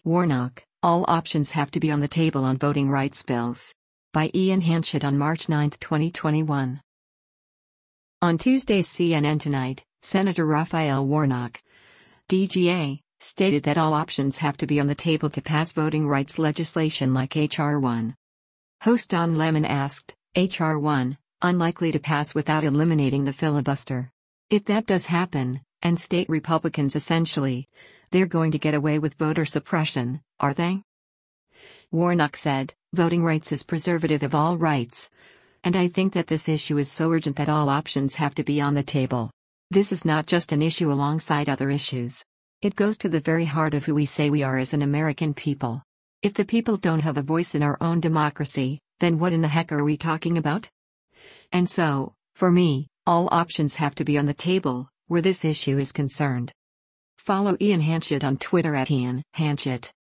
Warnock, all options have to be on the table on voting rights bills. By Ian Hanchett on March 9, 2021. On Tuesday's CNN Tonight, Senator Raphael Warnock, DGA, stated that all options have to be on the table to pass voting rights legislation like H.R. 1. Host Don Lemon asked, H.R. 1, unlikely to pass without eliminating the filibuster? If that does happen, and state Republicans essentially, they're going to get away with voter suppression, are they? Warnock said, voting rights is preservative of all rights. And I think that this issue is so urgent that all options have to be on the table. This is not just an issue alongside other issues. It goes to the very heart of who we say we are as an American people. If the people don't have a voice in our own democracy, then what in the heck are we talking about? And so, for me, all options have to be on the table, where this issue is concerned. Follow Ian Hanchett on Twitter @IanHanchett.